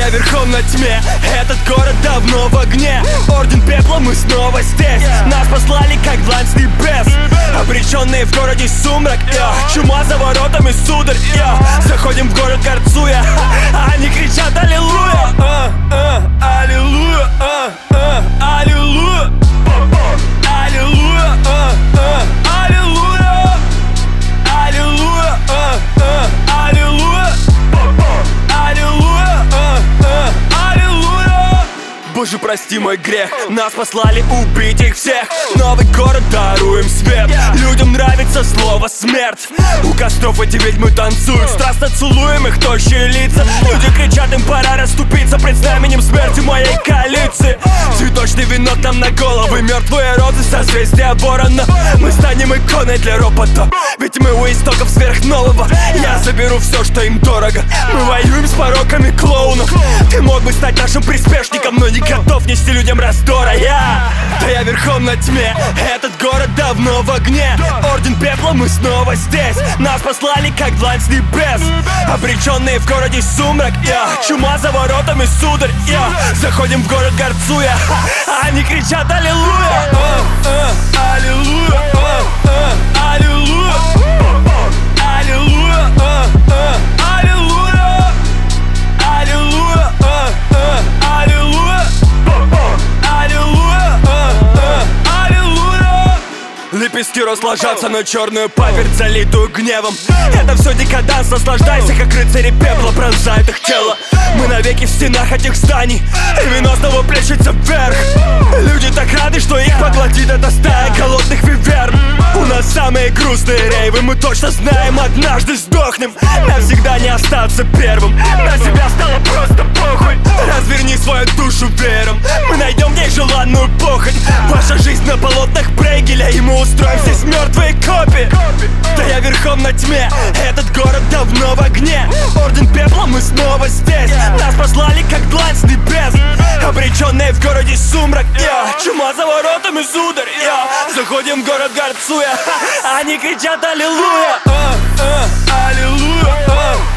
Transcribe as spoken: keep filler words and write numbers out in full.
я верхом на тьме, этот город давно в огне. Орден пепла, мы снова здесь. Нас послали как длань с небес. Обреченные в городе сумрак, я. Чума за воротами, сударь, я. Заходим в город горцуя, а они кричат аллилуйя, а, а, аллилуйя, а, а, аллилуйя, аллилуйя, а, а, аллилуйя, аллилуйя, а, а, аллилуйя, аллилуйя, а, а, аллилуйя. Боже, прости мой грех, нас послали убить их всех. Новый город, даруем свет. Людям нравится слово смерть. У костров эти ведьмы танцуют, страстно целуем их тощие лица. Люди кричат, им пора расступиться пред знаменем смерти моей коалиции. Цветочный венок нам на головы, мертвые розы, созвездия ворона. Мы станем иконой для робота, ведь мы у истоков сверхнового. Я заберу все, что им дорого. Мы воюем с пороками клоунов. Ты мог бы стать нашим приспешником, но не готов нести людям раздора. Я, да я верхом на тьме, этот город давно в огне. Орден пепла, мы снова здесь. Нас послали как длань с небес. Обреченные в городе сумрак, я. Чума за воротами, сударь, я. Заходим в город горцуя, а они кричат аллилуйя, а, а, аллилуйя, а, а, аллилуйя, аллилуйя, а, а, аллилуйя, аллилуйя, а, а, аллилуйя, аллилуйя, а, а, аллилуйя. Лепестки роз ложатся на черную паперть, залитую гневом. Это все декаданс, наслаждайся, как рыцари пепла пронзают их тело. Мы навеки в стенах этих зданий, и вино снова плещется вверх. Люди так рады, что их поглотит эта стая голодных виверн. У нас самые грустные рейвы, мы точно знаем, однажды сдохнем. Навсегда не остаться первым, на себя стало просто похуй. Разверни свою душу веером, мы найдем в ней желанную похоть. Ваша жизнь на полотнах Брейгеля, и мы устроим здесь мертвые копии. Да я верхом на тьме, этот город давно в огне. Орден пепла, мы снова здесь. Нас послали как длань с небес. Обреченные в городе сумрак, я. Чума за воротами, сударь, я. Заходим в город горцуя, они кричат аллилуйя, а, а, аллилуйя, а.